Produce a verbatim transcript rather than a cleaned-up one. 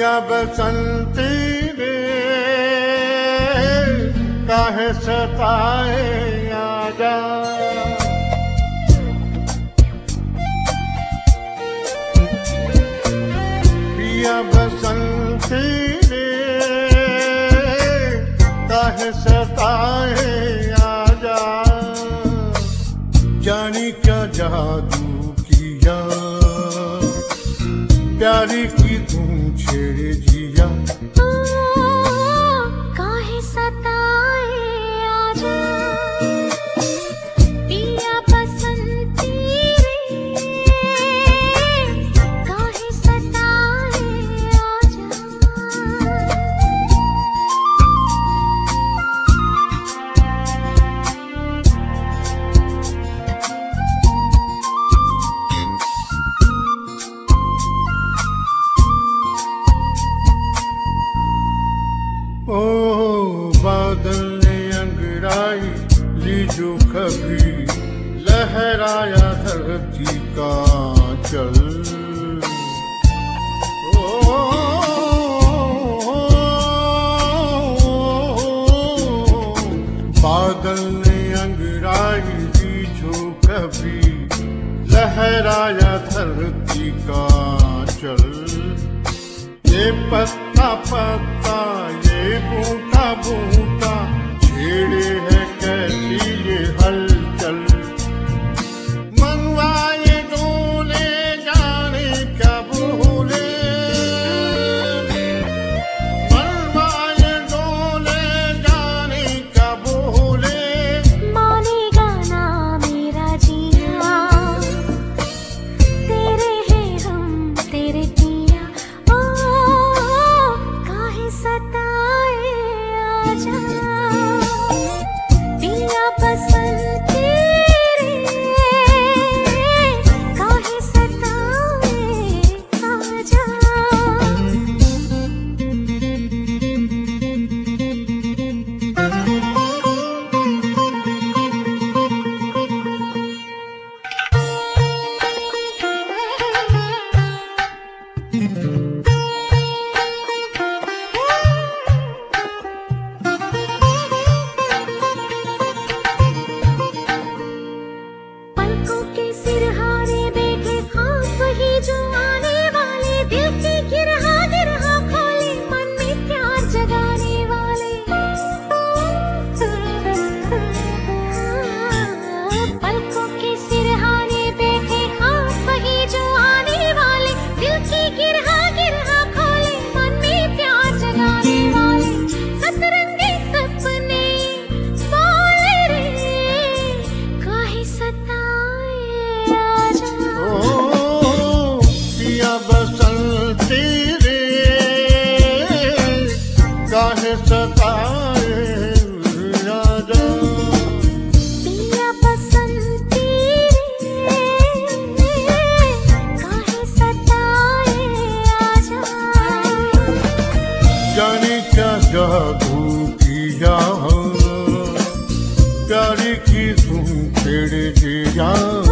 पिया बसंती रे काहे सताए आजा। पिया बसंती रे काहे सताए आजा। जानी क्या जादू किया प्यारी की धूम छेड़े जिया। काहे सताए आजा पिया बसंती रे काहे सताए आजा। ओ बादल ने अंगड़ाई ली जो कभी लहराया धरती का चल। ओ बादल ने अंगड़ाई ली जो कभी लहराया धरती का चल। ये पत्ता पत्ता ये बूटा बूटा छेड़े है कैसी ये हलचल। मनवा ये डोले जाने क्या भूले। मनवा ये डोले जाने क्या भूले। मानेगा ना मेरा जिया तेरे हैं हम तेरे पिया। ओ काहे सताए आजा पिया बसंती रे काहे सताए आजा। पलकों के सिरहारे बैठे ख्वाब ही जो आने वाले। दिल की गिरहा गिरहा खोले मन में प्यार जगाने वाले। पलकों के सिरहारे बैठे ख्वाब ही जो आने वाले। दिल की गिरहा गिरहा खोले मन में प्यार जगाने वाले। सतरंगी सपने बोले रे काहे सताए आजा। ओ पिया बसंती रे काहे सताए आजा। पिया बसंती रे काहे सताए आजा। जाने क्या जादू किया प्यारी की धूम छेड़े जिया।